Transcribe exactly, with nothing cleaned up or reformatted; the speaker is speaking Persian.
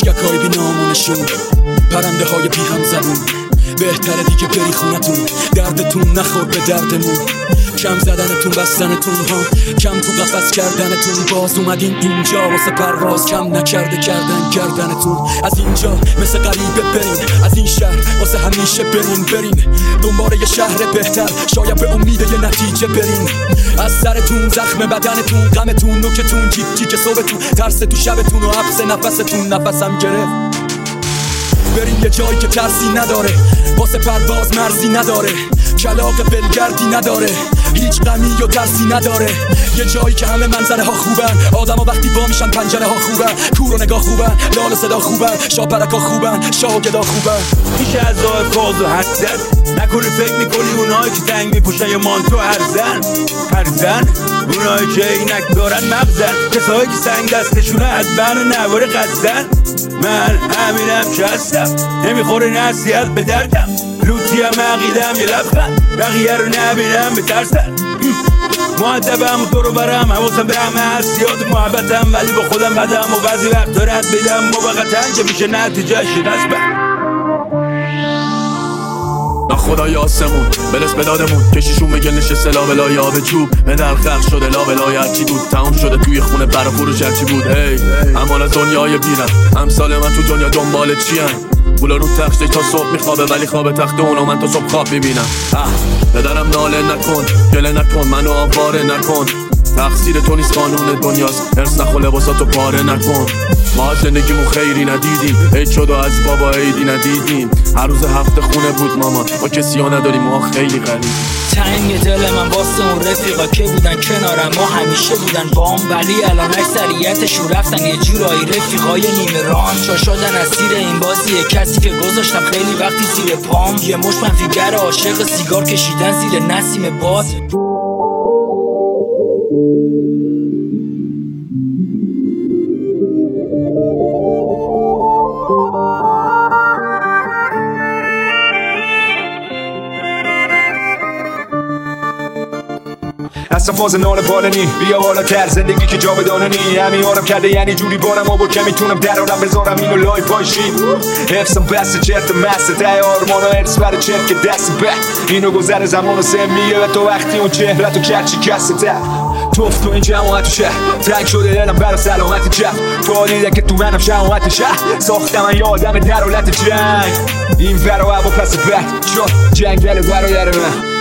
مسککای بی نامونشون، پرنده های بی هم زبون. بهتره دیگه بری خونتون، دردتون نخور به دردمون. کم زدنتون بستنتون ها، کم تو قفس کردنتون. باز اومدین اینجا واسه پرواز، کم نکرده کردن گردنتون. از اینجا مثل غریبه برین، از این شهر واسه همیشه برین. برین دنبال یه شهر بهتر، شاید به امید یه نتیجه برین. از سرتون زخم بدنتون، غمتون نوکتون، جیک جیک صبحتون، ترس تو شبتون و حبس نفستون. نفسم گرفت. برین یه جایی که ترسی نداره، واسه پرواز مرزی نداره، کلاغ بلگردی نداره، هیچ غمی و ترسی نداره. یه جایی که همه منظره ها خوبن، آدم ها وقتی با میشن پنجره ها خوبن، کور و نگاه خوبن، لال و صدا خوبن، شاپرکا خوبن، شاه و گدا خوبن. میشه از راه فاز و حد زد، نکنی فکر میکنی اونایی که تنگ میپوشن یا مانتو هرزن هرزن اونایی که اینک دارن مبزن، کسایی که سنگ دستشونه از بن نوار قدزن. من همینم که هستم، نمیخوره نصیحت به دردم، لوتی هم عقیدم یه لبخند، بقیه رو نبینم بترسن. مؤدبم و دورو برم، حواسم به همه هست، یاد محبتم ولی با خودم بدم و بعضی وقتا رد بدم موقتا که میشه نتیجهش نسبت. خدای آسمون برس به دادمون، کشیشون بگل نشسته لابلای آب چوب، مدل خلق شده لابلای هرچی دود، تمام شده توی خونه برا فروش هرچی بود. هی امان از دنیای بیرم، امثال من تو دنیا دنبال چیم؟ بولا رو تخته تا صبح میخوابه ولی خواب تخت اونو من تا صبح خواب میبینم. پدرم ناله نکن، گله نکن، منو آواره نکن، تقصیر تو نیست قانون دنیاست، ارس نخو لباساتو پاره نکن. ما زندگیمون خیری ندیدیم، عید شد و از بابا عیدی ندیدیم، هر روز هفته خونه بود مامان، ما کسی ها نداریم، ما خیلی غریبیم. تنگ دل من واسه اون رفیقا که بودن کنارم، ما همیشه بودن بام، ولی الان اکثریتشون رفتن یه جورایی رفیقای نیمه ران. چا شدن اسیر این بازیه، کسی که گذاشتم خیلی وقتی زیر پام، یه مش منفیگر عاشق سیگار کشیدن زیر نسیم باد. اصلا فاز نان بالنی، بیا بالا تر زندگی که جاودانه نی. همین آرم کرده یعنی جوری بارم آبور که میتونم درارم بذارم اینو لای پایشی. حفظم بسته چرت مسته تای آرمانا ارس برای چرت که دست به اینو گذر زمان و سم میگه به تو وقتی اون چهرتو کرچی کسته تر توف تو این جماعت تو شهر، تنگ شده دلم برا سلامت جف، فالیده که تو منم شماعت شهر، ساختم من یه آدم در حالت جنگ، این ور و هوا پس بد شد جنگل برادر من.